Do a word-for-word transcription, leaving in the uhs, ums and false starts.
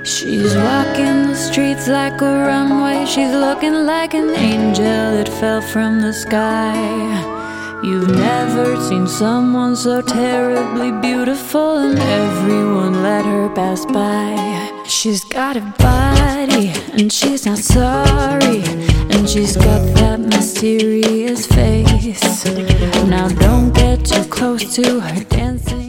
She's walking the streets like a runway. She's looking like an angel that fell from the sky. You've never seen someone so terribly beautiful, and everyone let her pass by. She's got a body, and she's not sorry, and she's got that mysterious face. Now don't get too close to her dancing.